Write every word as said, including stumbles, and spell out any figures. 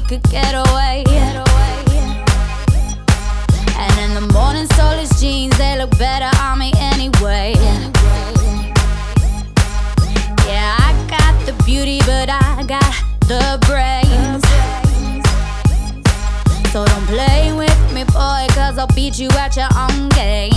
could get away. And in the morning, soulless jeans, they look better on me anyway. Yeah, I got the beauty, but I got the brains. So don't play with me, boy, cause I'll beat you at your own game.